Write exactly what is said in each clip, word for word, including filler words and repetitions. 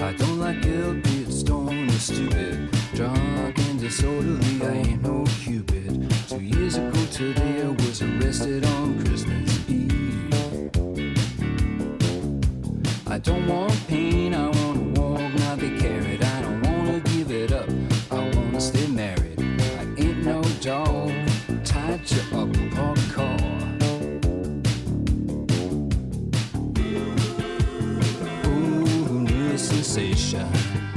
I don't like guilty, it's stoned or stupid. Drunk and disorderly, I ain't no Cupid. Two years ago today I was arrested on Christmas Eve. I don't want pain, I wanna walk, not be carried. I don't wanna give it up, I wanna stay married. I ain't no dog, tied to a parked car. Ooh, new sensations.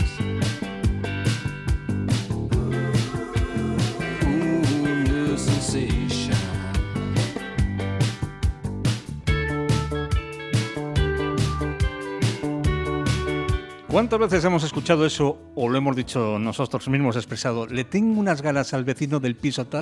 Ooh, new sensations. ¿Cuántas veces hemos escuchado eso o lo hemos dicho nosotros mismos expresado? ¿Le tengo unas ganas al vecino del piso tal?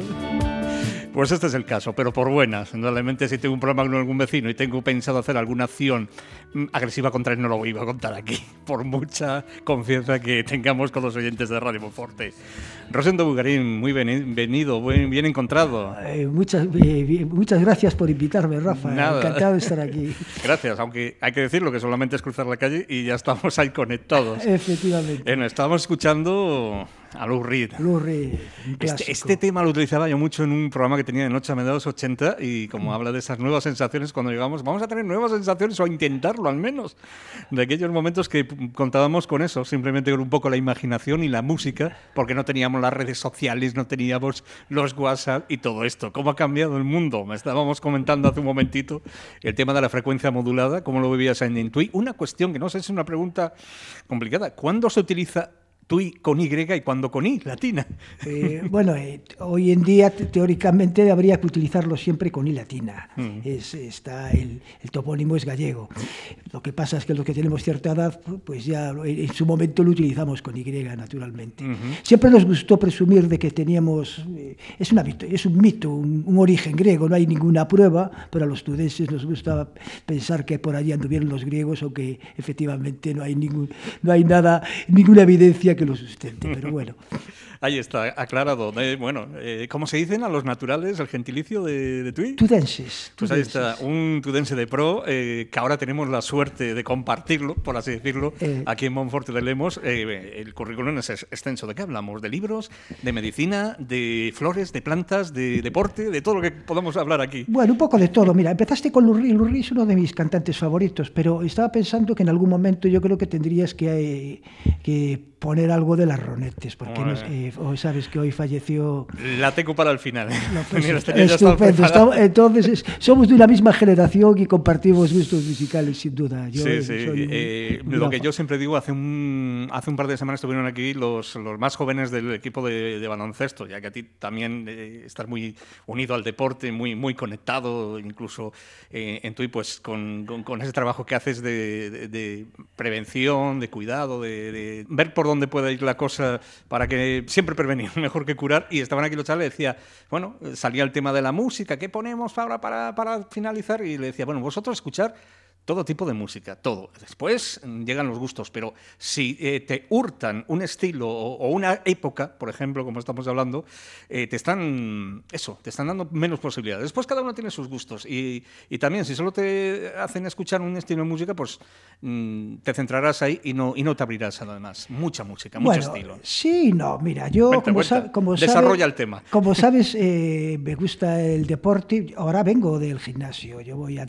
Pues este es el caso, pero por buenas. Realmente si tengo un problema con algún vecino y tengo pensado hacer alguna acción agresiva contra él, no lo iba a contar aquí, por mucha confianza que tengamos con los oyentes de Radio Monforte. Rosendo Bugarín, muy bienvenido, bien, bien encontrado. Eh, muchas, eh, muchas gracias por invitarme, Rafa. Nada. Encantado de estar aquí. Gracias, aunque hay que decirlo que solamente es cruzar la calle y ya estamos ahí conectados. Efectivamente. Bueno, estábamos escuchando a Lou Reed. Lou Reed, un clásico. Este, este tema lo utilizaba yo mucho en un programa que tenía de noche a mediados ochenta y como habla de esas nuevas sensaciones cuando llegamos, vamos a tener nuevas sensaciones o a intentarlo al menos, de aquellos momentos que contábamos con eso, simplemente con un poco la imaginación y la música, porque no teníamos las redes sociales, no teníamos los WhatsApp y todo esto. ¿Cómo ha cambiado el mundo? Me estábamos comentando hace un momentito el tema de la frecuencia modulada, cómo lo vivías en Intui. Una cuestión que no sé, es una pregunta complicada. ¿Cuándo se utiliza Tui con Y y cuando con I, latina? Eh, bueno, eh, hoy en día te, teóricamente habría que utilizarlo siempre con I latina. Mm. Es, está el, el topónimo es gallego. Lo que pasa es que los que tenemos cierta edad, pues ya en su momento lo utilizamos con Y, naturalmente. Uh-huh. Siempre nos gustó presumir de que teníamos, eh, es, una, es un mito, un, un origen griego, no hay ninguna prueba, pero a los tudenses nos gusta pensar que por allí anduvieron los griegos, aunque efectivamente no hay, ningún, no hay nada, ninguna evidencia que lo sustente, pero bueno. Ahí está, aclarado. Eh, bueno, eh, ¿cómo se dicen a los naturales el gentilicio de, de Tui? Tudenses. Pues tudenses. Ahí está, un tudense de pro, eh, que ahora tenemos la suerte de compartirlo, por así decirlo, eh, aquí en Monforte de Lemos. Eh, el currículum es extenso. ¿De qué hablamos? ¿De libros, de medicina, de flores, de plantas, de deporte, de todo lo que podamos hablar aquí? Bueno, un poco de todo. Mira, empezaste con Lou Reed. Lou Reed es uno de mis cantantes favoritos, pero estaba pensando que en algún momento yo creo que tendrías que, eh, que poner algo de las Ronettes, porque no, eh, hoy sabes que hoy falleció. La tengo para el final. No, pues, estupendo. Estamos, entonces es, somos de una misma generación y compartimos gustos musicales, sin duda. Yo sí, sí. Soy eh, un, lo que yo siempre digo, hace un hace un par de semanas estuvieron aquí los, los más jóvenes del equipo de, de baloncesto, ya que a ti también eh, estás muy unido al deporte, muy muy conectado, incluso eh, en Tui, pues con, con, con ese trabajo que haces de, de, de prevención, de cuidado, de, de ver por dónde puede ir la cosa para que siempre prevenir, mejor que curar. Y estaban aquí los chavales, decía, bueno, salía el tema de la música, ¿qué ponemos ahora para, para finalizar? Y le decía, bueno, vosotros escuchar todo tipo de música, todo. Después llegan los gustos, pero si eh, te hurtan un estilo o, o una época, por ejemplo, como estamos hablando, eh, te están eso, te están dando menos posibilidades. Después cada uno tiene sus gustos y, y también si solo te hacen escuchar un estilo de música, pues mmm, te centrarás ahí y no, y no te abrirás además. Mucha música, mucho bueno, estilo. Sí, no, mira, yo cuenta, como, cuenta. Sabe, como Desarrolla sabe, el tema. Como sabes, eh, me gusta el deporte. Ahora vengo del gimnasio, yo voy a...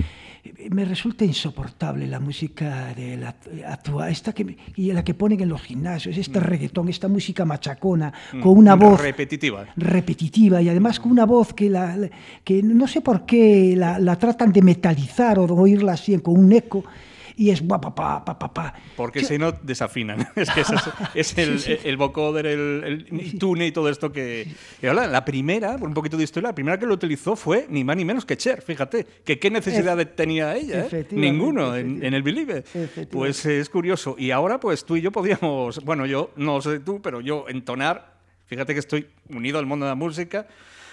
Me resulta insoportable la música de la actual, esta que y la que ponen en los gimnasios, este mm. reggaetón, esta música machacona, mm. con una voz repetitiva, repetitiva y además con una voz que la, que no sé por qué la, la tratan de metalizar o de oírla así con un eco. Y es guapa, pa, pa, pa, pa. Porque Yo... si no desafinan. Es que es, es el, sí, sí. el vocoder, el, el sí. tune y todo esto que... Y ahora, la primera, por un poquito de historia, la primera que lo utilizó fue ni más ni menos que Cher, fíjate. Que qué necesidad e- tenía ella, ¿eh? Ninguno en, en el Believe. Pues es curioso. Y ahora, pues tú y yo podíamos... Bueno, yo, no sé tú, pero yo entonar... Fíjate que estoy unido al mundo de la música...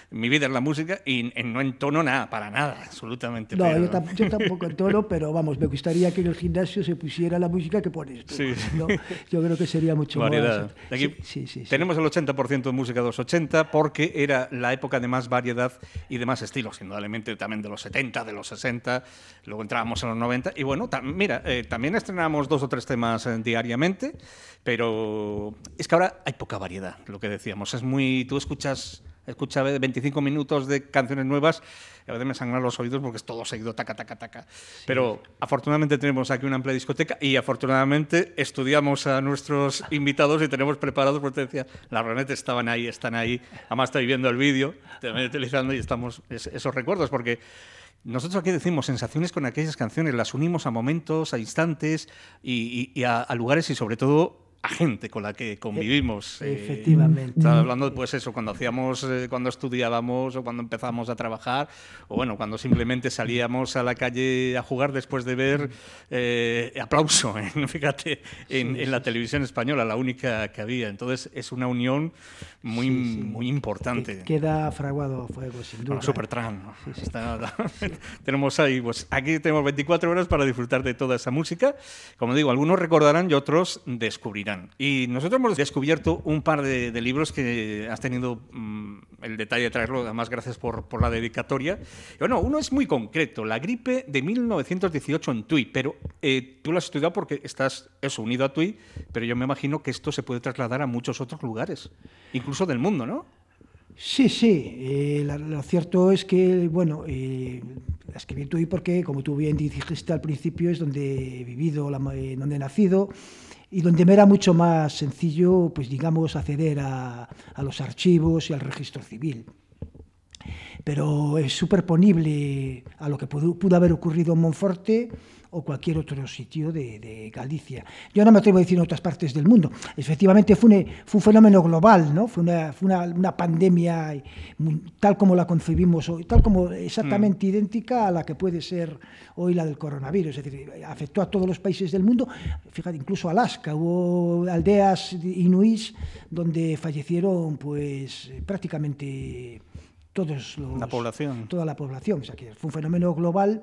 mi vida es la música y, y no entono nada, para nada, absolutamente. No, pero... yo, tam yo tampoco entono, pero vamos, me gustaría que en el gimnasio se pusiera la música que pones tú, sí. ¿no? Yo creo que sería mucho variedad. más... Aquí sí, sí, sí, tenemos sí. el ochenta por ciento de música de los ochenta porque era la época de más variedad y de más estilos, indudablemente también de los setenta, de los sesenta, luego entrábamos en los noventa y bueno, mira, eh, también estrenamos dos o tres temas eh, diariamente, pero es que ahora hay poca variedad, lo que decíamos, es muy... Tú escuchas... Escucha veinticinco minutos de canciones nuevas y a veces me sangran los oídos porque es todo seguido, taca, taca, taca. Sí. Pero afortunadamente tenemos aquí una amplia discoteca y afortunadamente estudiamos a nuestros invitados y tenemos preparados, porque te decía, las Ronettes estaban ahí, están ahí. Además estoy viendo el vídeo, también utilizando y estamos es, esos recuerdos porque... Nosotros aquí decimos sensaciones con aquellas canciones, las unimos a momentos, a instantes y, y, y a, a lugares y sobre todo a gente con la que convivimos. Efectivamente. Eh, estaba hablando, pues eso, cuando hacíamos, eh, cuando estudiábamos o cuando empezamos a trabajar, o bueno, cuando simplemente salíamos a la calle a jugar después de ver eh, Aplauso, en, fíjate, en, sí, en la sí, televisión española, la única que había. Entonces es una unión muy, sí, sí. muy importante. Que queda fraguado a fuego, sin duda. Bueno, Supertramp. ¿No? Sí, sí. Está, tenemos ahí, pues aquí tenemos veinticuatro horas para disfrutar de toda esa música. Como digo, algunos recordarán y otros descubrirán. Y nosotros hemos descubierto un par de, de libros que has tenido mmm, el detalle de traerlo, además gracias por, por la dedicatoria. Y bueno, uno es muy concreto, La gripe de mil novecientos dieciocho en Tui, pero eh, tú lo has estudiado porque estás eso, unido a Tui, pero yo me imagino que esto se puede trasladar a muchos otros lugares, incluso del mundo, ¿no? Sí, sí. Eh, la, lo cierto es que, bueno, eh, escribí Tui porque, como tú bien dijiste al principio, es donde he vivido, la, eh, donde he nacido, y donde me era mucho más sencillo, pues digamos, acceder a, a los archivos y al registro civil. Pero es superponible a lo que pudo, pudo haber ocurrido en Monforte o cualquier otro sitio de, de Galicia. Yo no me atrevo a decir en otras partes del mundo. Efectivamente fue un, fue un fenómeno global, ¿no? Fue una, fue una, una pandemia tal como la concebimos hoy, tal como exactamente mm. idéntica a la que puede ser hoy la del coronavirus. Es decir, afectó a todos los países del mundo. Fíjate, incluso Alaska, hubo aldeas inuís donde fallecieron pues prácticamente todos los, la población. toda la población. O sea, que fue un fenómeno global.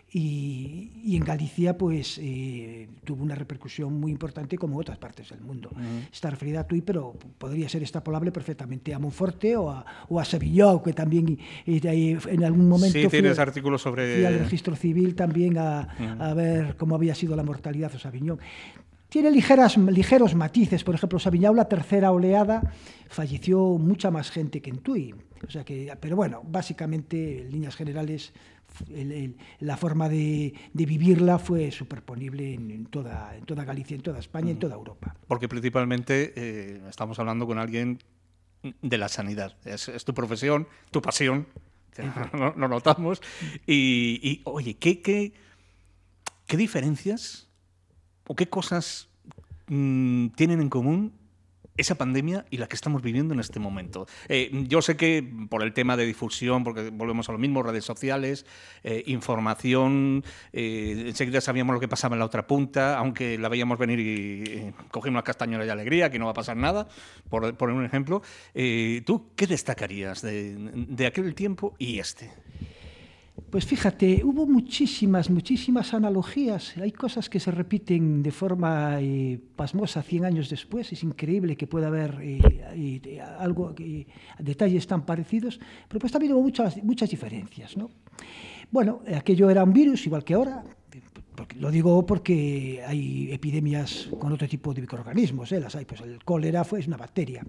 Y, y en Galicia pues eh, tuvo una repercusión muy importante como en otras partes del mundo. Uh-huh. Está referida a Tui, pero podría ser extrapolable perfectamente a Monforte o a, o a Sevilló, que también eh, en algún momento sí, tienes artículos sobre... fui al registro civil también a, uh-huh. a ver cómo había sido la mortalidad de Saviñón. Tiene ligeras, ligeros matices. Por ejemplo, Saviñón, la tercera oleada, falleció mucha más gente que en Tui. O sea que, pero bueno, básicamente, en líneas generales, el, el, la forma de, de vivirla fue superponible en, en, toda, en toda Galicia, en toda España, en toda Europa. Porque principalmente eh, estamos hablando con alguien de la sanidad. Es, es tu profesión, tu pasión, lo no, notamos. Y, y oye, ¿qué, qué, qué diferencias o qué cosas mmm, tienen en común esa pandemia y la que estamos viviendo en este momento? Eh, yo sé que por el tema de difusión, porque volvemos a lo mismo, redes sociales, eh, información, eh, enseguida sabíamos lo que pasaba en la otra punta, aunque la veíamos venir y eh, cogimos las castañuelas de alegría, que no va a pasar nada, por poner un ejemplo. Eh, ¿Tú qué destacarías de, de aquel tiempo y este? Pues fíjate, hubo muchísimas, muchísimas analogías. Hay cosas que se repiten de forma eh, pasmosa cien años después. Es increíble que pueda haber eh, eh, algo, eh, detalles tan parecidos, pero pues también hubo muchas, muchas diferencias, ¿no? Bueno, aquello era un virus, igual que ahora. Lo digo porque hay epidemias con otro tipo de microorganismos, ¿eh? Las hay, pues el cólera fue, es una bacteria.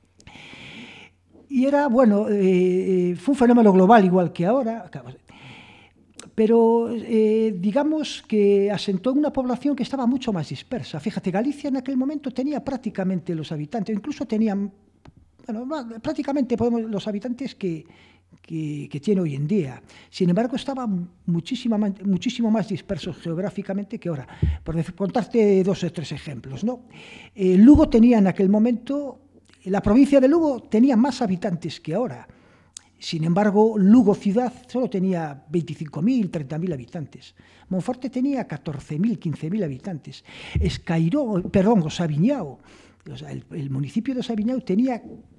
Y era, bueno, eh, fue un fenómeno global igual que ahora, pero eh, digamos que asentó en una población que estaba mucho más dispersa. Fíjate, Galicia en aquel momento tenía prácticamente los habitantes, incluso tenían, bueno, prácticamente podemos, los habitantes que, que, que tiene hoy en día. Sin embargo, estaba muchísimo, muchísimo más dispersos geográficamente que ahora. Por contarte dos o tres ejemplos, ¿no? Eh, Lugo tenía en aquel momento... La provincia de Lugo tenía más habitantes que ahora. Sin embargo, Lugo ciudad solo tenía veinticinco mil, treinta mil habitantes. Monforte tenía catorce mil, quince mil habitantes. Escairó, perdón, Saviñao, o sea, el, el municipio de Saviñao tenía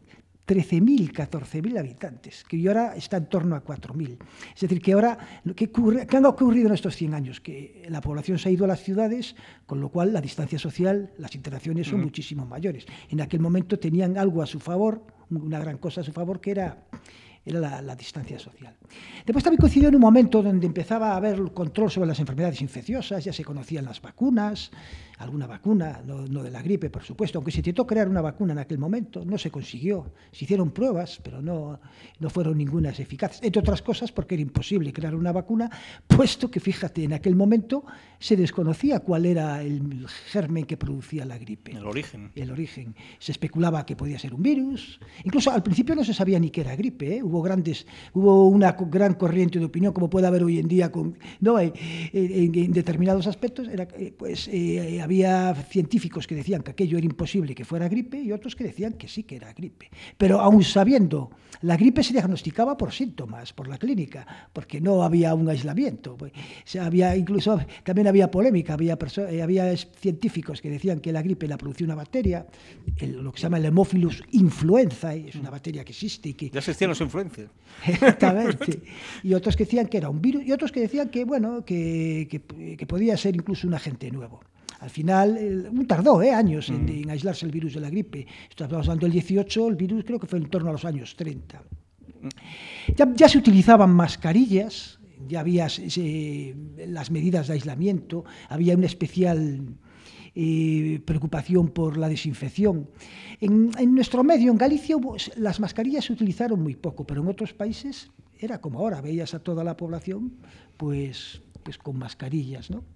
trece mil, catorce mil habitantes, que ahora está en torno a cuatro mil. Es decir, que ahora, ¿qué, ocurre, ¿qué ha ocurrido en estos cien años? Que la población se ha ido a las ciudades, con lo cual la distancia social, las interacciones son mm. muchísimo mayores. En aquel momento tenían algo a su favor, una gran cosa a su favor, que era... era la, la distancia social. Después también coincidió en un momento donde empezaba a haber control sobre las enfermedades infecciosas, ya se conocían las vacunas, alguna vacuna, no, no de la gripe, por supuesto, aunque se intentó crear una vacuna en aquel momento, no se consiguió. Se hicieron pruebas, pero no, no fueron ningunas eficaces. Entre otras cosas, porque era imposible crear una vacuna, puesto que, fíjate, en aquel momento se desconocía cuál era el germen que producía la gripe. El origen. El origen. Se especulaba que podía ser un virus. Incluso al principio no se sabía ni qué era gripe, ¿eh? Hubo grandes, hubo una gran corriente de opinión, como puede haber hoy en día, con, ¿no? en, en, en determinados aspectos. Era, pues eh, había científicos que decían que aquello era imposible que fuera gripe y otros que decían que sí que era gripe. Pero aún sabiendo, la gripe se diagnosticaba por síntomas, por la clínica, porque no había un aislamiento. Pues, o sea, había incluso, también había polémica, había, eh, había científicos que decían que la gripe la producía una bacteria, el, lo que se llama el Haemophilus influenzae, es una bacteria que existe y que... Ya existían los influencers. Exactamente. Y otros que decían que era un virus, y otros que decían que, bueno, que, que, que podía ser incluso un agente nuevo. Al final, eh, tardó eh, años en, en aislarse el virus de la gripe. Estamos hablando del dieciocho, el virus creo que fue en torno a los años treinta. Ya, ya se utilizaban mascarillas, ya había se, las medidas de aislamiento, había una especial eh, preocupación por la desinfección. En, en nuestro medio, en Galicia, hubo, las mascarillas se utilizaron muy poco, pero en otros países era como ahora, veías a toda la población pues, pues con mascarillas, ¿no?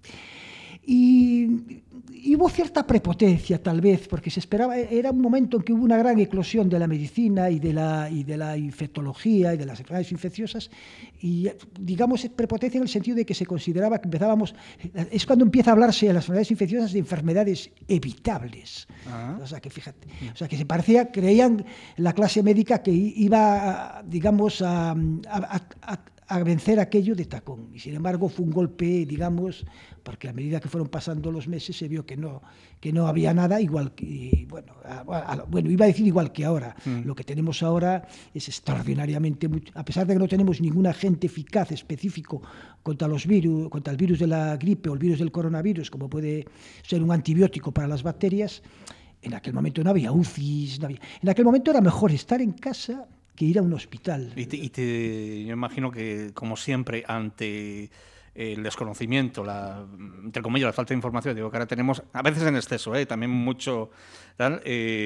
Y, y hubo cierta prepotencia, tal vez, porque se esperaba, era un momento en que hubo una gran eclosión de la medicina y de la, y de la infectología y de las enfermedades infecciosas, y digamos prepotencia en el sentido de que se consideraba que empezábamos, es cuando empieza a hablarse de las enfermedades infecciosas de enfermedades evitables. Uh-huh. O sea, que fíjate, o sea, que se parecía, creían la clase médica que iba, digamos, a, a, a, a vencer aquello de tacón, y sin embargo fue un golpe, digamos, porque a medida que fueron pasando los meses se vio que no, que no había nada, igual que, bueno, a, a, bueno, iba a decir igual que ahora. Mm. Lo que tenemos ahora es extraordinariamente, a pesar de que no tenemos ningún agente eficaz específico contra los virus, contra el virus de la gripe o el virus del coronavirus, como puede ser un antibiótico para las bacterias, en aquel momento no había U C Is, no había, en aquel momento era mejor estar en casa que ir a un hospital. Y, te, y te, yo imagino que, como siempre, ante el desconocimiento, la, entre comillas, la falta de información, digo que ahora tenemos, a veces en exceso, ¿eh? También mucho, tal,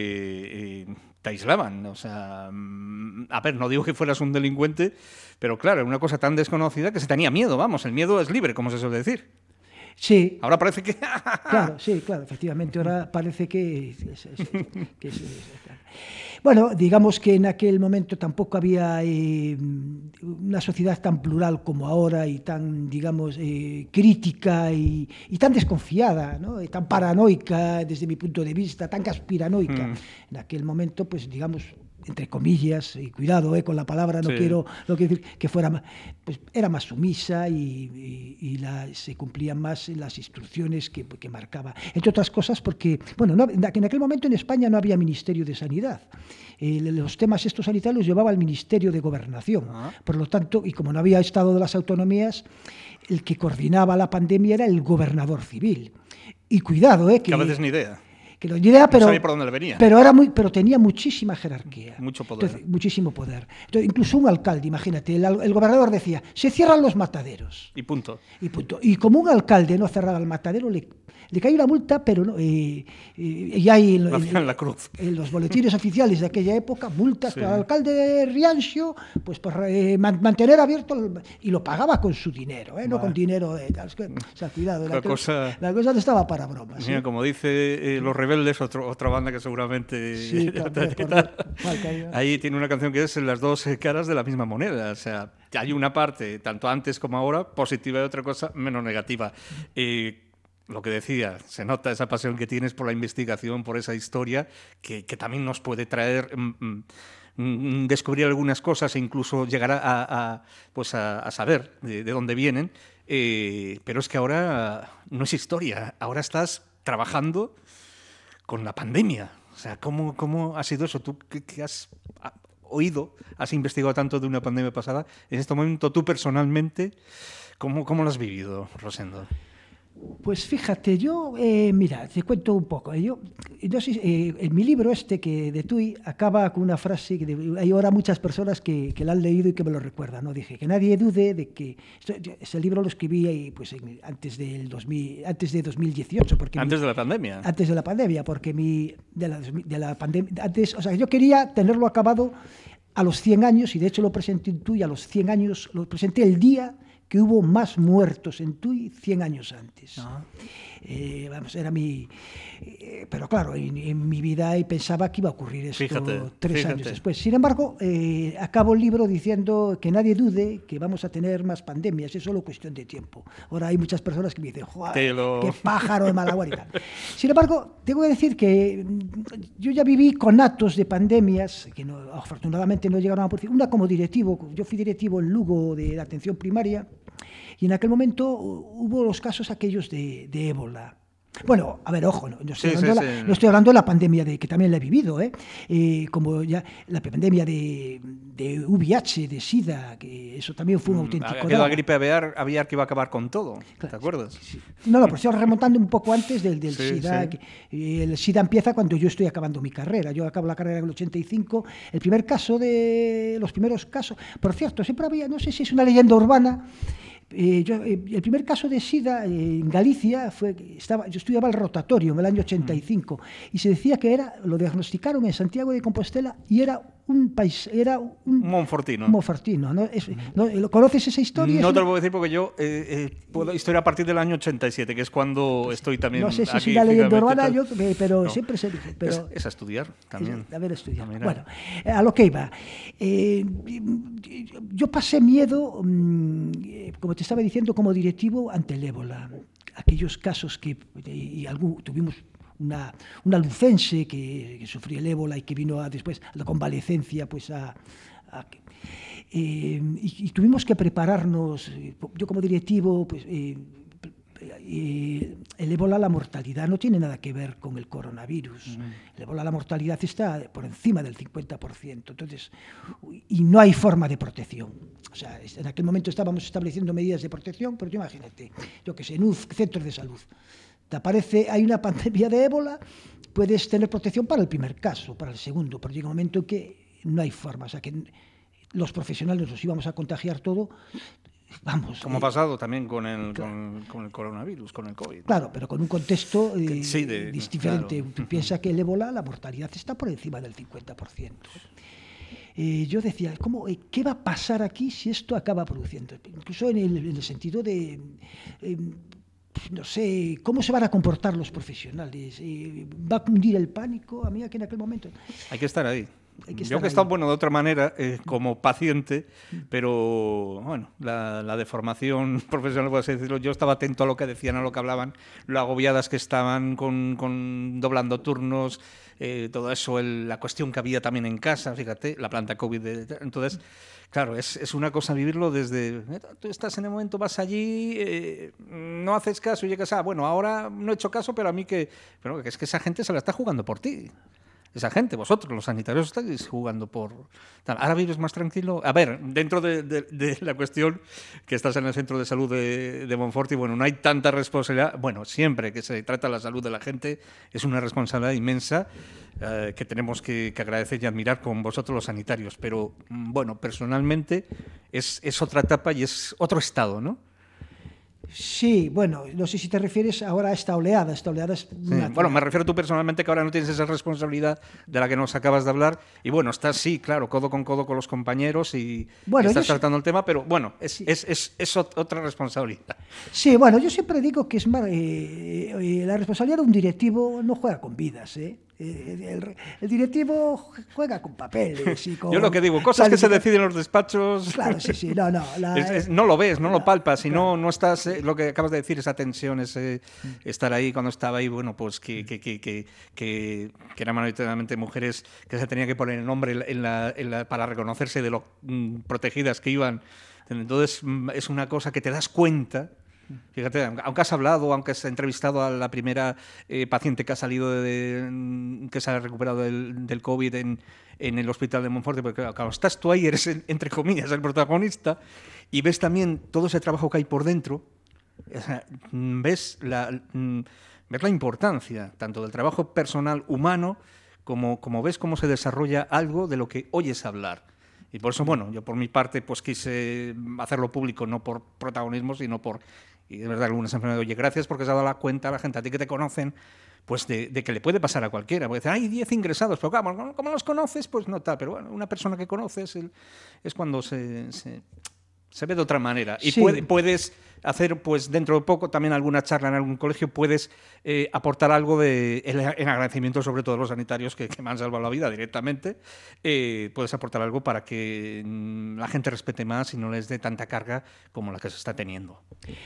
eh, eh, te aislaban. O sea, a ver, no digo que fueras un delincuente, pero claro, era una cosa tan desconocida que se tenía miedo, vamos, el miedo es libre, como se suele decir. Sí. Ahora parece que... Claro, sí, claro, efectivamente, ahora parece que... Es, es, es, que es, es, claro. Bueno, digamos que en aquel momento tampoco había eh, una sociedad tan plural como ahora y tan, digamos, eh, crítica y, y tan desconfiada, ¿no? Y tan paranoica desde mi punto de vista, tan conspiranoica. Mm. En aquel momento, pues, digamos... entre comillas, y cuidado eh, con la palabra, no sí. quiero no quiero decir que fuera, pues era más sumisa y, y, y la, se cumplían más las instrucciones que, que marcaba. Entre otras cosas porque, bueno, no, en aquel momento en España no había Ministerio de Sanidad. Eh, los temas estos sanitarios los llevaba el Ministerio de Gobernación. Ah. Por lo tanto, y como no había Estado de las Autonomías, el que coordinaba la pandemia era el gobernador civil. Y cuidado, eh, que... que a veces ni idea. Que lo idea, pero, no sabía por dónde le venía. Pero, era muy, pero tenía muchísima jerarquía. Mucho poder. Entonces, muchísimo poder. Entonces, incluso un alcalde, imagínate, el, el gobernador decía, se cierran los mataderos. Y punto. Y punto. Y como un alcalde no cerraba el matadero, le, le cae una multa, pero no, eh, eh, y hay en, en, la cruz. en los boletines oficiales de aquella época, multas sí. para el alcalde de Rianxo, pues por eh, man, mantener abierto, el, y lo pagaba con su dinero, ¿eh? No con dinero de tal. O sea, cuidado, la, la, cosa, la cosa no estaba para bromas. Mira, ¿sí? Como dice eh, Los Rebeldes, otro, otra banda que seguramente sí, también, ahí tiene una canción que es las dos caras de la misma moneda, o sea, hay una parte tanto antes como ahora positiva y otra cosa menos negativa. Eh, lo que decía, se nota esa pasión que tienes por la investigación, por esa historia que, que también nos puede traer mm, mm, descubrir algunas cosas e incluso llegar a, a, pues a, a saber de, de dónde vienen, eh, pero es que ahora no es historia, ahora estás trabajando con la pandemia. O O sea, ¿cómo, cómo ha sido eso? Tú que, que has oído, has investigado tanto de una pandemia pasada, en este momento tú personalmente, ¿cómo, cómo lo has vivido, Rosendo? Pues fíjate, yo, eh, mira, te cuento un poco. Yo, yo eh, en mi libro este que de Tui acaba con una frase que de, hay ahora muchas personas que, que la han leído y que me lo recuerdan, ¿no? Dije que nadie dude de que esto, ese libro lo escribí ahí, pues en, antes del dos mil, antes de dos mil dieciocho, porque antes mi, de la pandemia. Antes de la pandemia, porque mi de la, de la pandemia, antes, o sea, yo quería tenerlo acabado a los cien años y de hecho lo presenté en Tui a los cien años, lo presenté el día que hubo más muertos en Tui cien años antes. Uh-huh. Eh, vamos, era mi... Eh, pero claro, en, en mi vida pensaba que iba a ocurrir esto fíjate, tres fíjate. años después. Sin embargo, eh, acabo el libro diciendo que nadie dude que vamos a tener más pandemias, es solo cuestión de tiempo. Ahora hay muchas personas que me dicen, ¡joder, lo... qué pájaro de Malaguar! Y tal. Sin embargo, tengo que decir que yo ya viví conatos de pandemias, que no, afortunadamente no llegaron a producir. Una como directivo, yo fui directivo en Lugo de la atención primaria, y en aquel momento hubo los casos aquellos de, de ébola. Bueno, a ver, ojo, no, no, estoy, sí, hablando sí, la, sí. no estoy hablando de la pandemia, de que también la he vivido, ¿eh? Eh, como ya la pandemia de, de V I H, de SIDA, que eso también fue un auténtico mm, drama. La gripe aviar, aviar que iba a acabar con todo, claro, ¿te acuerdas? Sí, sí. No, no, pero estoy remontando un poco antes del, del sí, SIDA. Sí. Que, el SIDA empieza cuando yo estoy acabando mi carrera. Yo acabo la carrera en el ochenta y cinco. El primer caso de... Los primeros casos... Por cierto, siempre había, no sé si es una leyenda urbana, Eh, yo, eh, el primer caso de SIDA eh, en Galicia fue, estaba, yo estudiaba el rotatorio en el año ochenta y cinco y se decía que era, lo diagnosticaron en Santiago de Compostela y era un país, era un, un monfortino. Un monfortino, ¿no? Es, ¿no? ¿Conoces esa historia? No es te una... lo puedo decir porque yo eh, eh, puedo historia a partir del año ochenta y siete, que es cuando pues, estoy también. No sé si aquí, es una leyenda urbana, yo, pero no. siempre se dice. Pero, es, es a estudiar también. Es, a ver, estudiar. También, bueno, a lo que iba. Eh, yo pasé miedo, como te estaba diciendo, como directivo ante el ébola. Aquellos casos que y algún, tuvimos una, una lucense que, que sufrió el ébola y que vino a, después a la convalecencia pues a, a eh, y, y tuvimos que prepararnos, yo como directivo, pues eh, eh, el ébola, la mortalidad no tiene nada que ver con el coronavirus. Mm. El ébola, la mortalidad está por encima del cincuenta por ciento. Entonces, y no hay forma de protección. O sea, en aquel momento estábamos estableciendo medidas de protección, pero yo imagínate, yo que sé, en un centro de salud, te aparece, hay una pandemia de ébola, puedes tener protección para el primer caso, para el segundo, pero llega un momento en que no hay forma. O sea, que los profesionales nos íbamos a contagiar todo. Vamos, como ha eh, pasado también con el, claro. con, con el coronavirus, con el COVID. Claro, pero con un contexto eh, sí, de, diferente. Claro. Tú piensas que el ébola, la mortalidad está por encima del cincuenta por ciento. Eh, yo decía, ¿cómo, eh, ¿qué va a pasar aquí si esto acaba produciendo? Incluso en el, en el sentido de... Eh, no sé, ¿cómo se van a comportar los profesionales? Eh, ¿Va a cundir el pánico? A mí aquí en aquel momento... Hay que estar ahí. Hay que Yo que he estado, bueno, de otra manera, eh, como paciente, pero, bueno, la, la deformación profesional, por así decirlo, yo estaba atento a lo que decían, a lo que hablaban, lo agobiadas que estaban con, con doblando turnos, eh, todo eso, el, la cuestión que había también en casa, fíjate, la planta COVID. De, entonces, claro, es, es una cosa vivirlo desde, eh, tú estás en el momento, vas allí, eh, no haces caso y llegas a, bueno, ahora no he hecho caso, pero a mí que, pero es que esa gente se la está jugando por ti. Esa gente, vosotros, los sanitarios, estáis jugando por... Ahora vives más tranquilo. A ver, dentro de, de, de la cuestión que estás en el centro de salud de, de Monforte, y bueno, no hay tanta responsabilidad. Bueno, siempre que se trata la salud de la gente es una responsabilidad inmensa eh, que tenemos que, que agradecer y admirar con vosotros los sanitarios. Pero, bueno, personalmente es, es otra etapa y es otro estado, ¿no? Sí, bueno, no sé si te refieres ahora a esta oleada. Esta oleada es sí, bueno, me refiero tú personalmente que ahora no tienes esa responsabilidad de la que nos acabas de hablar y bueno, estás, sí, claro, codo con codo con los compañeros y bueno, estás tratando sí. el tema, pero bueno, es, sí. es, es, es otra responsabilidad. Sí, bueno, yo siempre digo que es más, eh, eh, la responsabilidad de un directivo no juega con vidas, ¿eh? El, el directivo juega con papeles y con... Yo lo que digo, cosas que se deciden en los despachos... Claro, sí, sí, no, no. La, es, es, no lo ves, no la, lo palpas, si claro. no, no estás... Eh, lo que acabas de decir, esa tensión, ese estar ahí cuando estaba ahí, bueno, pues que, que, que, que, que, que eran mayoritariamente mujeres que se tenía que poner el nombre en la, en la, para reconocerse de lo mm, protegidas que iban. Entonces, es una cosa que te das cuenta Fíjate, aunque has hablado, aunque has entrevistado a la primera eh, paciente que ha salido de, que se ha recuperado del, del COVID en, en el hospital de Monforte, porque claro, estás tú ahí, eres entre comillas el protagonista, y ves también todo ese trabajo que hay por dentro, o sea, ves la, ves la importancia tanto del trabajo personal humano como, como ves cómo se desarrolla algo de lo que oyes hablar. Y por eso, bueno, yo por mi parte pues quise hacerlo público, no por protagonismo, sino por, y de verdad algunas enfermedades, oye, gracias porque se ha dado la cuenta a la gente, a ti que te conocen, pues de, de que le puede pasar a cualquiera. Porque dicen, hay diez ingresados, pero claro, ¿cómo los conoces? Pues no tal, pero bueno, una persona que conoces el, es cuando se, se, se ve de otra manera. Y sí. puede, puedes hacer, pues dentro de poco, también alguna charla en algún colegio, puedes eh, aportar algo de, en, en agradecimiento sobre todo a los sanitarios que, que me han salvado la vida directamente, eh, puedes aportar algo para que mm, la gente respete más y no les dé tanta carga como la que se está teniendo.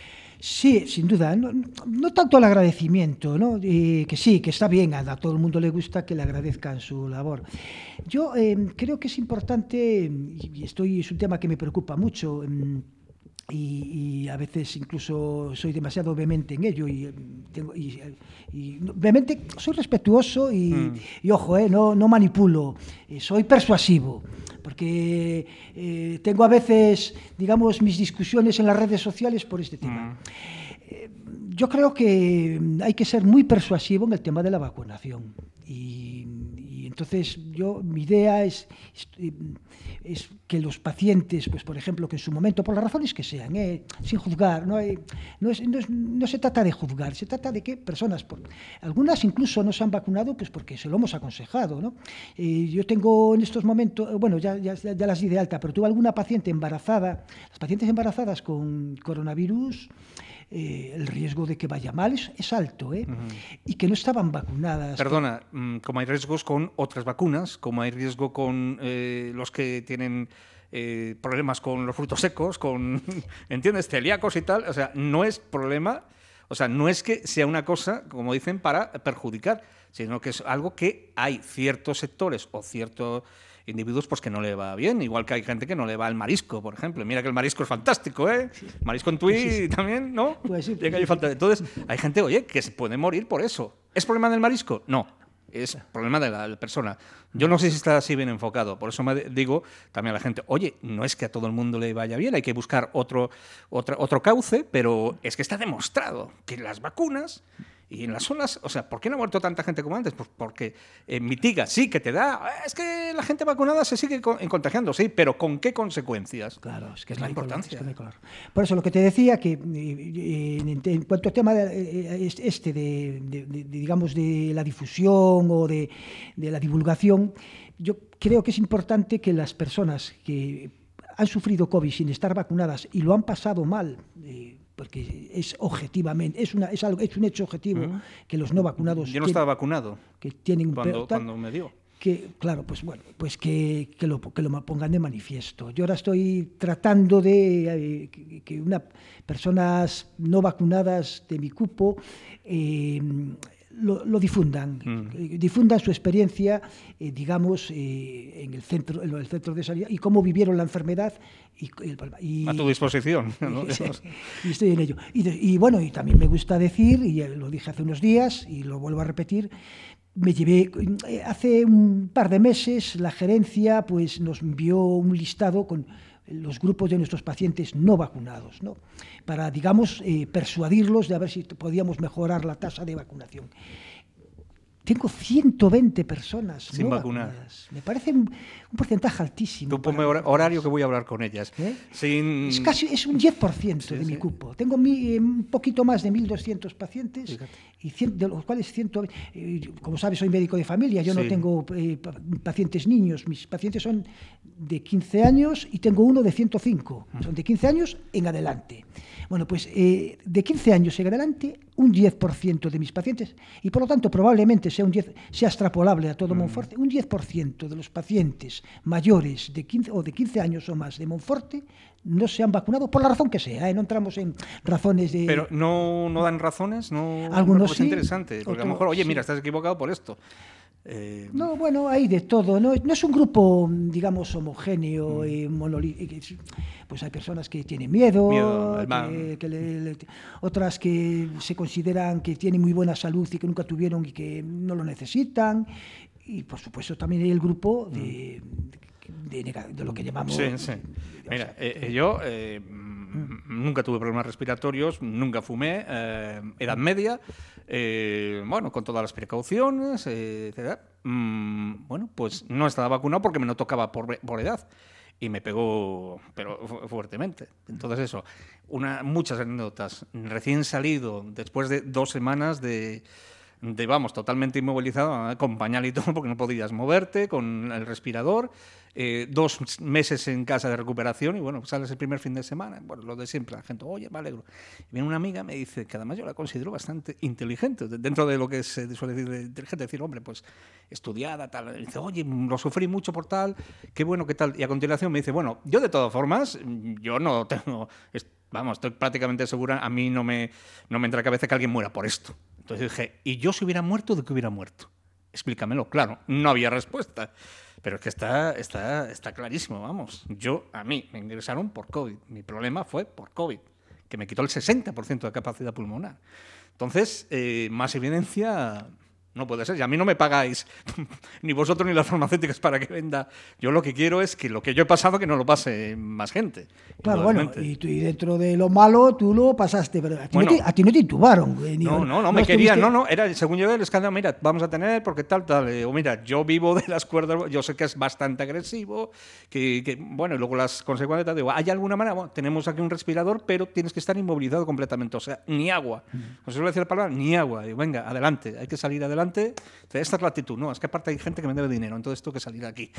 Sí, sin duda, no, no tanto el agradecimiento, ¿no? Eh, que sí, que está bien, a todo el mundo le gusta que le agradezcan su labor. Yo eh, creo que es importante, y estoy, es un tema que me preocupa mucho, eh, Y, y a veces incluso soy demasiado vehemente en ello y, tengo, y, y vehemente, soy respetuoso y, mm. y ojo, eh, no, no manipulo, eh, soy persuasivo, porque eh, tengo a veces, digamos, mis discusiones en las redes sociales por este tema. Mm. Eh, yo creo que hay que ser muy persuasivo en el tema de la vacunación y, y entonces yo, mi idea es, es es que los pacientes, pues por ejemplo, que en su momento, por las razones que sean, eh, sin juzgar, no, hay, no, es, no, es, no se trata de juzgar, se trata de que personas, por, algunas incluso no se han vacunado pues porque se lo hemos aconsejado, ¿no? Eh, yo tengo en estos momentos, bueno, ya, ya, ya las di de alta, pero tuve alguna paciente embarazada, las pacientes embarazadas con coronavirus, Eh, el riesgo de que vaya mal es, es alto, ¿eh? Uh-huh. Y que no estaban vacunadas. Perdona, como hay riesgos con otras vacunas, como hay riesgo con eh, los que tienen eh, problemas con los frutos secos, con, ¿entiendes?, celíacos y tal, o sea, no es problema, o sea, no es que sea una cosa, como dicen, para perjudicar, sino que es algo que hay ciertos sectores o ciertos individuos pues que no le va bien, igual que hay gente que no le va al marisco, por ejemplo. Mira que el marisco es fantástico, ¿eh? Sí. Marisco en Tui sí, sí. también, ¿no? Pues sí, pues sí. Falta... Entonces, hay gente, oye, que se puede morir por eso. ¿Es problema del marisco? No, es problema de la persona. Yo no sé si está así bien enfocado, por eso me digo también a la gente, oye, no es que a todo el mundo le vaya bien, hay que buscar otro, otro, otro cauce, pero es que está demostrado que las vacunas y en las zonas, o sea, ¿por qué no ha muerto tanta gente como antes? Pues porque eh, mitiga, sí, que te da, es que la gente vacunada se sigue con, contagiando, sí, pero ¿con qué consecuencias? Claro, es que es no la importancia. Es que no claro. Por eso lo que te decía, que en, en cuanto al tema de, este, de, de, de, digamos, de la difusión o de, de la divulgación, yo creo que es importante que las personas que han sufrido COVID sin estar vacunadas y lo han pasado mal, eh, porque es objetivamente, es, una, es, algo, es un hecho objetivo uh-huh. que los no vacunados... Yo no estaba vacunado que tienen cuando, tal, cuando me dio. Que, claro, pues bueno, pues que, que, lo, que lo pongan de manifiesto. Yo ahora estoy tratando de eh, que, que unas personas no vacunadas de mi cupo eh, lo, lo difundan, mm. eh, difundan su experiencia, eh, digamos, eh, en el centro, en el centro de salud y cómo vivieron la enfermedad. Y, y, a tu disposición, ¿no? Y, y estoy en ello. Y, y bueno, y también me gusta decir, y lo dije hace unos días y lo vuelvo a repetir, me llevé, hace un par de meses la gerencia pues nos envió un listado con los grupos de nuestros pacientes no vacunados, ¿no? Para, digamos, eh, persuadirlos de a ver si podíamos mejorar la tasa de vacunación. Tengo ciento veinte personas sin no vacunar. Vacunadas. Me parece un, un porcentaje altísimo. Tú ponme hor- horario que voy a hablar con ellas. ¿Eh? Sin... Es casi es un diez por ciento sí, de sí. mi cupo. Tengo mi, eh, un poquito más de mil doscientos pacientes, y cien, de los cuales ciento veinte... Eh, como sabes, soy médico de familia, yo sí. no tengo eh, pacientes niños. Mis pacientes son de quince años y tengo uno de ciento cinco. Mm. Son de quince años en adelante. Bueno, pues eh, de quince años en adelante, un diez por ciento de mis pacientes, y por lo tanto probablemente sea, un diez, sea extrapolable a todo mm. Monforte, un diez por ciento de los pacientes mayores de quince o de quince años o más de Monforte no se han vacunado, por la razón que sea, ¿eh? No entramos en razones de... Pero no, no dan razones, no... Algunos pues sí. Es interesante, porque otro, a lo mejor, oye, sí. mira, estás equivocado por esto. Eh... No, bueno, hay de todo. No, no es un grupo, digamos, homogéneo mm. y monolítico. Pues hay personas que tienen miedo, miedo que, que le, le, otras que se consideran que tienen muy buena salud y que nunca tuvieron y que no lo necesitan. Y, por supuesto, también hay el grupo de, mm. de, de, de lo que llamamos... Sí, sí. Mira, eh, yo eh, mm. nunca tuve problemas respiratorios, nunca fumé, eh, edad media... Eh, bueno, con todas las precauciones, eh, etcétera. Mm, bueno, pues no estaba vacunado porque me no tocaba por, por edad y me pegó, pero fuertemente. Entonces eso, una, muchas anécdotas. Recién salido, después de dos semanas de, de vamos, totalmente inmovilizado, con pañal y todo, porque no podías moverte, con el respirador. Eh, dos meses en casa de recuperación y bueno, pues sales el primer fin de semana, bueno, lo de siempre, la gente, oye, me alegro. Y viene una amiga, me dice, que además yo la considero bastante inteligente, dentro de lo que se suele decir de inteligente, decir, hombre, pues estudiada, tal. Y dice, oye, lo sufrí mucho por tal, qué bueno, qué tal. Y a continuación me dice, bueno, yo de todas formas, yo no tengo, vamos, estoy prácticamente segura, a mí no me, no me entra a la cabeza que alguien muera por esto. Entonces dije, ¿y yo si hubiera muerto, de qué hubiera muerto? Explícamelo. Claro, no había respuesta. Pero es que está, está, está clarísimo, vamos. Yo, a mí, me ingresaron por COVID. Mi problema fue por COVID, que me quitó el sesenta por ciento de capacidad pulmonar. Entonces, eh, más evidencia no puede ser. Y a mí no me pagáis, ni vosotros ni las farmacéuticas, para que venda. Yo lo que quiero es que lo que yo he pasado, que no lo pase más gente. Claro, bueno, y, tú, y dentro de lo malo tú lo pasaste, pero a ti, bueno, no, te, a ti no te intubaron. Eh, no, no, no, no, me querían, no, no, era, según yo el escándalo, mira, vamos a tener, porque tal, tal, eh, o mira, yo vivo de las cuerdas, yo sé que es bastante agresivo, que, que bueno, y luego las consecuencias, te digo, ¿hay alguna manera? Bueno, tenemos aquí un respirador, pero tienes que estar inmovilizado completamente, o sea, ni agua. Mm. No se suele decir la palabra, ni agua. Digo, venga, adelante, hay que salir adelante. Esta es la actitud, no, es que aparte hay gente que me debe dinero, entonces tengo que salir de aquí.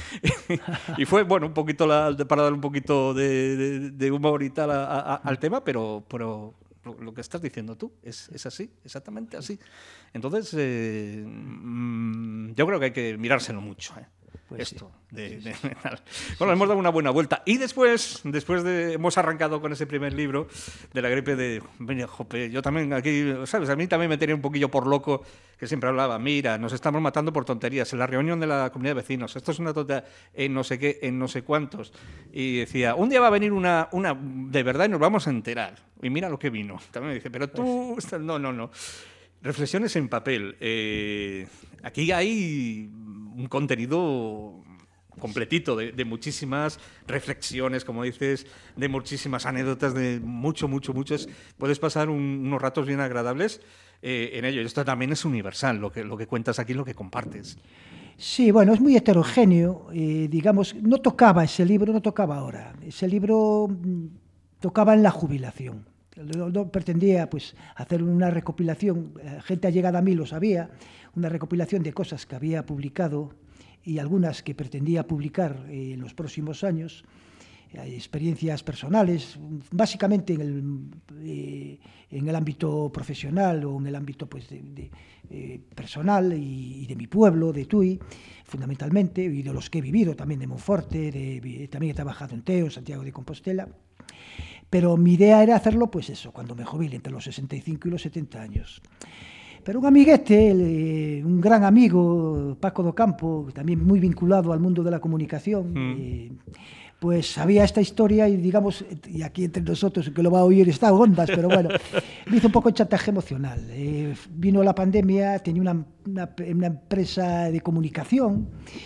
Y fue, bueno, un poquito la, para dar un poquito de, de, de humor y tal a, a, al tema, pero, pero lo, lo que estás diciendo tú es, es así, exactamente así. Entonces, eh, mmm, yo creo que hay que mirárselo mucho, ¿eh? Pues esto. Sí, de, sí, de, sí. De, bueno, sí, hemos dado una buena vuelta. Y después, después de, hemos arrancado con ese primer libro de la gripe de... Mira, jope, yo también aquí, ¿sabes? A mí también me tenía un poquillo por loco, que siempre hablaba, mira, nos estamos matando por tonterías. En la reunión de la comunidad de vecinos, esto es una tontería, en no sé qué, en no sé cuántos. Y decía, un día va a venir una, una de verdad y nos vamos a enterar. Y mira lo que vino. También me dice, pero tú... No, no, no. Reflexiones en papel. Eh, aquí hay un contenido completito de, de muchísimas reflexiones, como dices, de muchísimas anécdotas, de mucho, mucho, muchos. Puedes pasar un, unos ratos bien agradables eh, en ello. Y esto también es universal, lo que, lo que cuentas aquí, lo que compartes. Sí, bueno, es muy heterogéneo. Eh, digamos, no tocaba ese libro, no tocaba ahora. Ese libro mmm, tocaba en la jubilación. No pretendía pues, hacer una recopilación, gente allegada a mí lo sabía, una recopilación de cosas que había publicado y algunas que pretendía publicar en los próximos años, experiencias personales, básicamente en el, eh, en el ámbito profesional o en el ámbito pues, de, de, eh, personal y, y de mi pueblo, de Tui, fundamentalmente, y de los que he vivido, también de Monforte, de, también he trabajado en Teo, Santiago de Compostela. Pero mi idea era hacerlo, pues eso, cuando me jubile, entre los sesenta y cinco y los setenta años. Pero un amiguete, el, un gran amigo, Paco do Campo, también muy vinculado al mundo de la comunicación, mm. eh, pues sabía esta historia y, digamos, y aquí entre nosotros, el que lo va a oír está a ondas, pero bueno, me hizo un poco de chantaje emocional. Eh, vino la pandemia, tenía una, una, una empresa de comunicación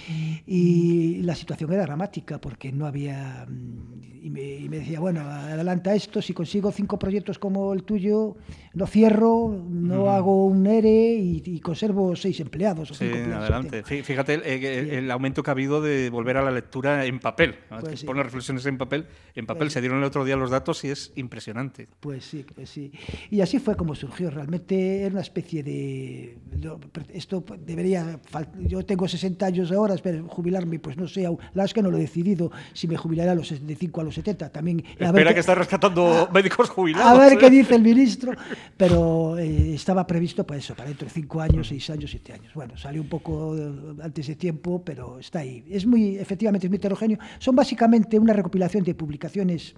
y la situación era dramática porque no había... Y me, y me decía, bueno, adelanta esto, si consigo cinco proyectos como el tuyo, no cierro, no mm. hago un E R E y, y conservo seis empleados. O sí, cinco empleados, adelante. Fíjate el, el, el aumento que ha habido de volver a la lectura en papel. Pues sí. Poner reflexiones en papel. En papel pues se dieron el otro día los datos y es impresionante. Pues sí, pues sí. Y así fue como surgió. Realmente era una especie de... Esto debería... Yo tengo sesenta años ahora, espero jubilarme, pues no sé, aún, la verdad es que no lo he decidido si me jubilaré a los sesenta y cinco a los setenta. También, Espera que, que está rescatando a, médicos jubilados. A ver ¿eh? qué dice el ministro. Pero eh, estaba previsto para eso, para dentro de cinco años, seis años, siete años. Bueno, salió un poco antes de tiempo, pero está ahí. Es muy, efectivamente, es muy heterogéneo. Son básicamente una recopilación de publicaciones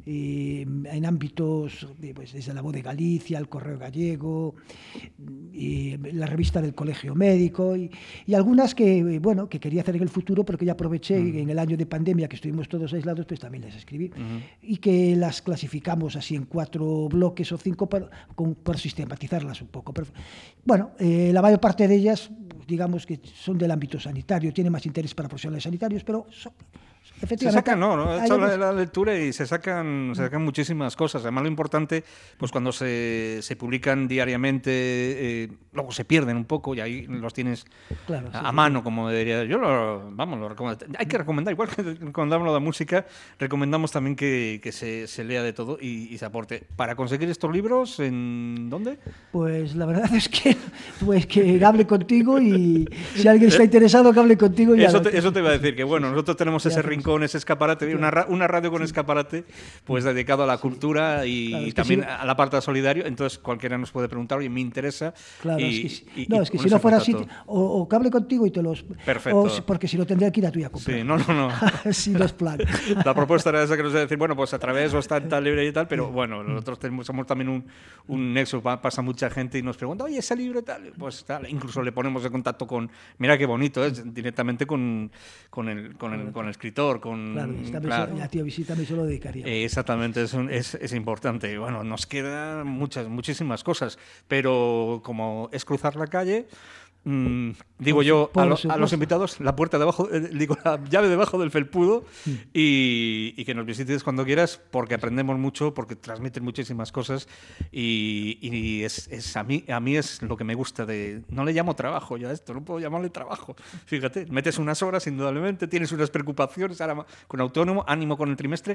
eh, en ámbitos de, pues, desde la Voz de Galicia, el Correo Gallego, eh, la revista del Colegio Médico y, y algunas que, bueno, que quería hacer en el futuro, pero que ya aproveché uh-huh. en el año de pandemia que estuvimos todos aislados, pues también las escribí uh-huh. y que las clasificamos así en cuatro bloques o cinco para, con, para sistematizarlas un poco. Pero, bueno, eh, la mayor parte de ellas, digamos que son del ámbito sanitario, tiene más interés para profesionales sanitarios, pero son, efectivamente... Se sacan, no, ¿no? He hecho la, la lectura y se sacan, se sacan muchísimas cosas. Además, lo importante, pues cuando se, se publican diariamente, eh, luego se pierden un poco y ahí los tienes claro, a, sí, a mano, como diría yo. Lo, vamos, lo recomiendo. Hay que recomendar, igual que recomendamos la música, recomendamos también que, que se, se lea de todo y, y se aporte. Para conseguir estos libros, ¿en dónde? Pues la verdad es que, pues que hable contigo y si alguien está interesado, que hable contigo. Y eso, te, eso te iba a decir, que bueno, nosotros tenemos ese rincón, ese escaparate, una, ra una radio con escaparate, pues dedicado a la cultura y, claro, y también si... a la parte solidario. Entonces cualquiera nos puede preguntar, oye, me interesa. Claro, y, es que, y, no, es que si no fuera así, o, o que hable contigo y te los... Perfecto. O, porque si no tendría que ir a tuya a comprar. Sí, no, no, no. Si no es plan. La propuesta era esa que nos iba a decir, bueno, pues a través o está en tal libre y tal, pero bueno, nosotros tenemos, somos también un, un nexo, pasa mucha gente y nos pregunta, oye, ese libro y tal, pues tal, incluso le ponemos en contacto con, mira qué bonito, es ¿eh? directamente con, con, el, con, el, con el escritor, con... Claro, claro. A ti a visita me solo dedicaría. Eh, exactamente, es, un, es, es importante. Bueno, nos quedan muchas, muchísimas cosas, pero como es cruzar la calle... Mm, digo por, yo a, lo, a los invitados la puerta debajo, eh, digo la llave debajo del felpudo mm. y, y que nos visites cuando quieras porque aprendemos mucho, porque transmiten muchísimas cosas y, y es, es a mí a mí es lo que me gusta de no le llamo trabajo yo a esto, no puedo llamarle trabajo. Fíjate, metes unas horas indudablemente, tienes unas preocupaciones ahora con autónomo, ánimo con el trimestre,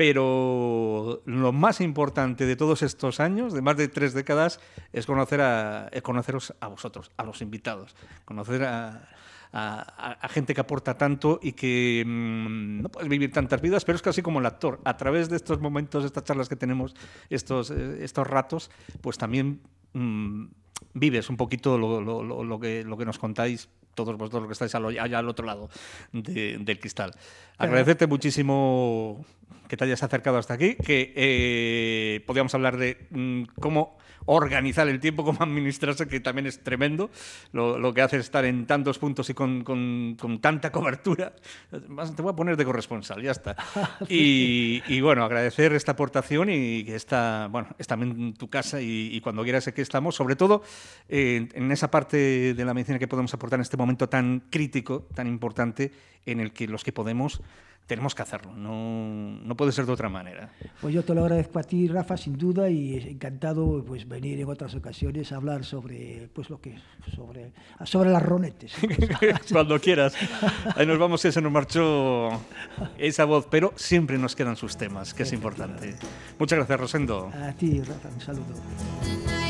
pero lo más importante de todos estos años, de más de tres décadas, es conocer a es conoceros a vosotros, a los invitados. Conocer a, a, a gente que aporta tanto y que mmm, no puedes vivir tantas vidas, pero es casi como el actor. A través de estos momentos, estas charlas que tenemos, estos, eh, estos ratos, pues también mmm, vives un poquito lo, lo, lo, lo, que, lo que nos contáis todos vosotros los que estáis allá al otro lado de, del cristal. Agradecerte muchísimo que te hayas acercado hasta aquí, que eh, podíamos hablar de mmm, cómo organizar el tiempo, cómo administrarse, que también es tremendo lo, lo que hace estar en tantos puntos y con, con, con tanta cobertura. Te voy a poner de corresponsal, ya está. Y, y bueno, agradecer esta aportación y que está, bueno, es también tu casa y, y cuando quieras aquí estamos, sobre todo eh, en esa parte de la medicina que podemos aportar en este momento tan crítico, tan importante, en el que los que podemos tenemos que hacerlo, no, no puede ser de otra manera. Pues yo te lo agradezco a ti, Rafa, sin duda, y encantado pues venir en otras ocasiones a hablar sobre pues lo que sobre sobre las ronetes. Cuando quieras. Ahí nos vamos, que se nos marchó esa voz, pero siempre nos quedan sus temas, que es importante. Muchas gracias, Rosendo. A ti, Rafa, un saludo.